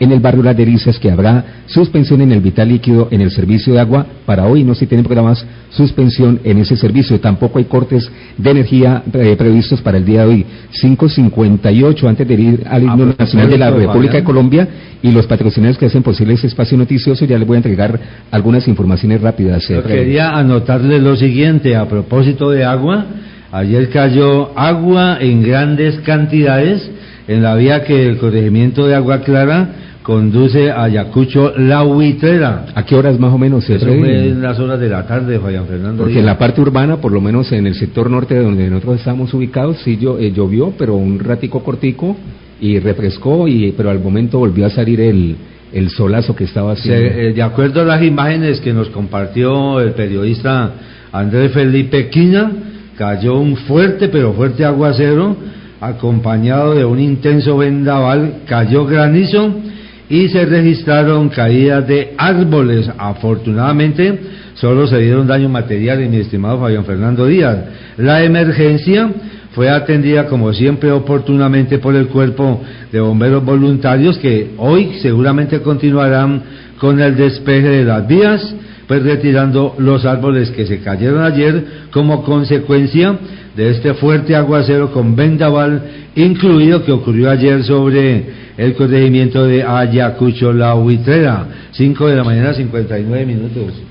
en el barrio Las Delicias que habrá suspensión en el vital líquido en el servicio de agua para hoy, no se tienen programas suspensión en ese servicio, tampoco hay cortes de energía previstos para el día de hoy. 5:58 antes de ir al himno nacional de la República de Colombia, y los patrocinadores que hacen posible ese espacio noticioso, ya les voy a entregar algunas informaciones rápidas. Quería anotarle lo siguiente a propósito de agua. Ayer cayó agua en grandes cantidades en la vía que el corregimiento de Agua Clara conduce a Ayacucho La Huitrera. ¿A qué horas más o menos? Eso fue en las horas de la tarde, Fabián Fernando. Porque en la parte urbana, por lo menos en el sector norte donde nosotros estamos ubicados, sí llovió, pero un ratico cortico y refrescó, pero al momento volvió a salir el solazo que estaba haciendo. De acuerdo a las imágenes que nos compartió el periodista Andrés Felipe Quina, cayó un fuerte, pero fuerte aguacero, acompañado de un intenso vendaval, cayó granizo y se registraron caídas de árboles. Afortunadamente, solo se dieron daños materiales, mi estimado Fabián Fernando Díaz. La emergencia fue atendida, como siempre, oportunamente por el Cuerpo de Bomberos Voluntarios, que hoy seguramente continuarán con el despeje de las vías, pues retirando los árboles que se cayeron ayer como consecuencia de este fuerte aguacero con vendaval incluido que ocurrió ayer sobre el corregimiento de Ayacucho La Huitrera. 5 de la mañana, 59 minutos.